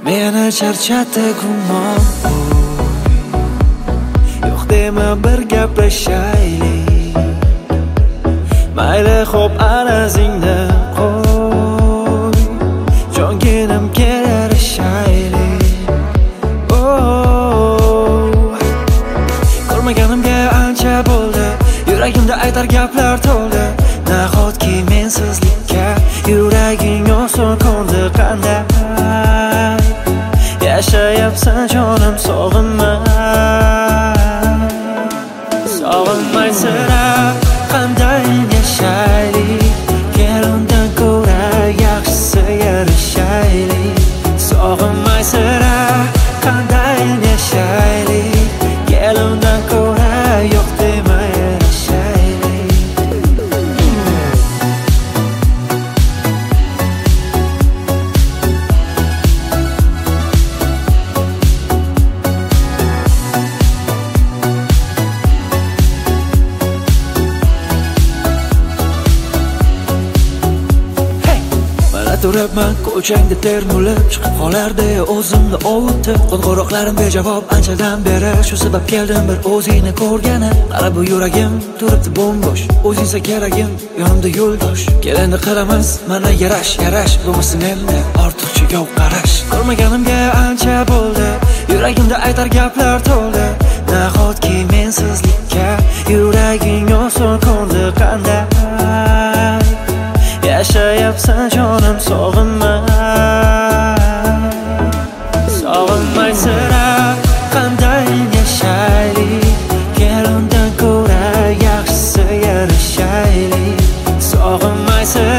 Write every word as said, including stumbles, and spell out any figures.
Meni charchatdi gumon. Yo'q dema bir gaplashaylik. Mayli xo'p arazingda qo'y. Jonginim kelarishaylik. Oh, ko'rmaganimga ancha bo'ldi. Yuragimda aytar gaplar to'ldi. Nahotki mensizlikka yuraging oson ko'ndi qanday? Yashayapsan jonim sog'inma. Sog'inmay sira qanday yashaylik? Kelundan ko'ra yaxshisi yarashaylik. Sog'inmay sira qanday yashaylik? Kelundan ko'ra yo'q dema yarashaylik. Turibman ko'changda termulib, chiqib qolardi o'zimni ovutib. Qo'ng'iroqlarim bejavob anchadan beri, shu sabab keldim bir o'zingni ko'rgani. Qara bu yuragim turibdi bo'mbo'sh, o'zingsa keragim, yonimda yo'ldosh. Kelindi qilamiz mana yarash, yarash bo'lmasin endi ortiqcha yov qarash. Ko'rmaganimga ancha bo'ldi, yuragimda aytar gaplar to'ldi. Nahotki mensizlikka yuraging oson ko'ndi qanday? Yashayapsan jonim sog'inma. Sog'inmay sira qanday yashaylik? Kelundan ko'ra yaxshisi yarashaylik. Sog'inmay sira